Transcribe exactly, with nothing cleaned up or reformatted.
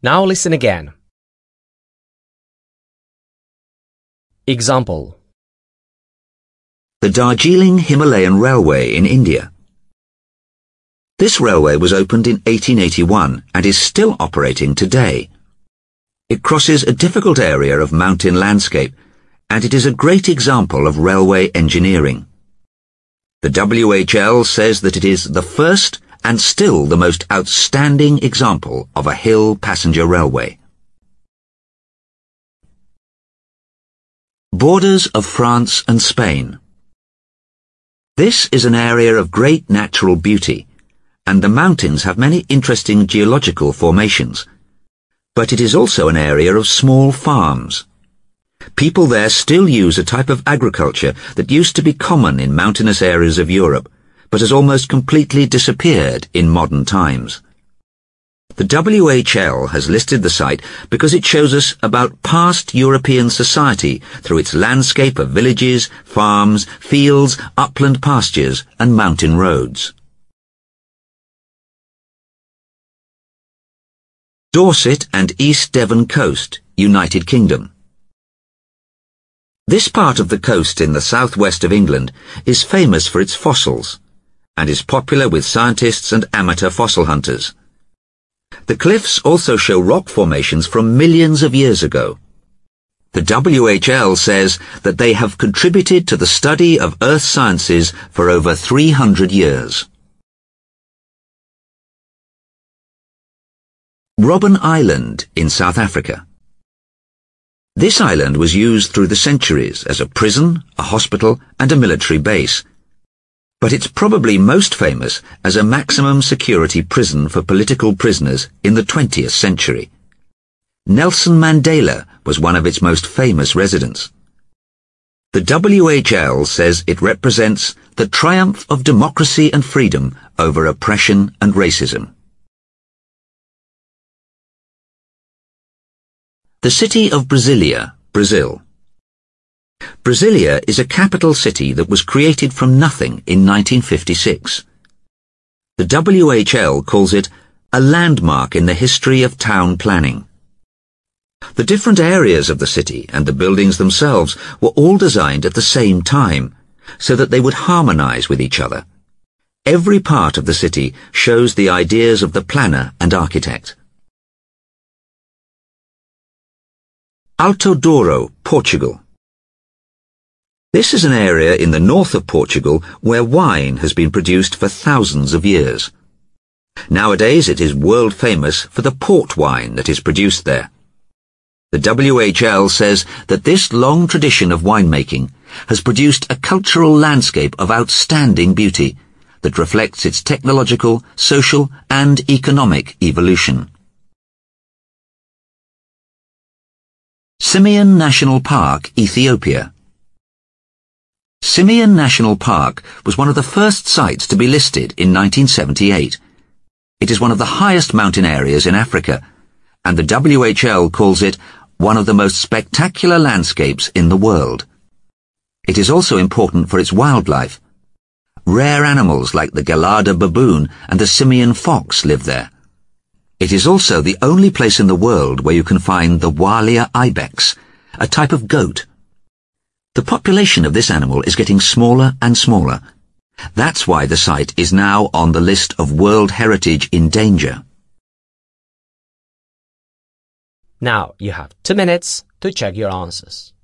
Now listen again. Example. The Darjeeling Himalayan Railway in India. This railway was opened in eighteen eighty-one and is still operating today. It crosses a difficult area of mountain landscape, and it is a great example of railway engineering. The W H L says that it is the first and still the most outstanding example of a hill passenger railway. Borders of France and Spain. This is an area of great natural beauty, and the mountains have many interesting geological formations. But it is also an area of small farms. People there still use a type of agriculture that used to be common in mountainous areas of Europe, but has almost completely disappeared in modern times. The W H L has listed the site because it shows us about past European society through its landscape of villages, farms, fields, upland pastures, and mountain roads. Dorset and East Devon Coast, United Kingdom. This part of the coast in the southwest of England is famous for its fossils, and is popular with scientists and amateur fossil hunters. The cliffs also show rock formations from millions of years ago. The W H L says that they have contributed to the study of earth sciences for over three hundred years. Robben Island in South Africa. This island was used through the centuries as a prison, a hospital, and a military base. But it's probably most famous as a maximum security prison for political prisoners in the twentieth century. Nelson Mandela was one of its most famous residents. The W H L says it represents the triumph of democracy and freedom over oppression and racism. The city of Brasilia, Brazil. Brasilia is a capital city that was created from nothing in nineteen fifty-six. The W H L calls it a landmark in the history of town planning. The different areas of the city and the buildings themselves were all designed at the same time, so that they would harmonize with each other. Every part of the city shows the ideas of the planner and architect. Alto Douro, Portugal. This is an area in the north of Portugal where wine has been produced for thousands of years. Nowadays it is world famous for the port wine that is produced there. The W H L says that this long tradition of winemaking has produced a cultural landscape of outstanding beauty that reflects its technological, social, and economic evolution. Simien National Park, Ethiopia. Simien National Park was one of the first sites to be listed in nineteen seventy-eight. It is one of the highest mountain areas in Africa, and the W H L calls it one of the most spectacular landscapes in the world. It is also important for its wildlife. Rare animals like the Gelada baboon and the Simien fox live there. It is also the only place in the world where you can find the Walia ibex, a type of goat. The population of this animal is getting smaller and smaller. That's why the site is now on the list of World Heritage in Danger. Now you have two minutes to check your answers.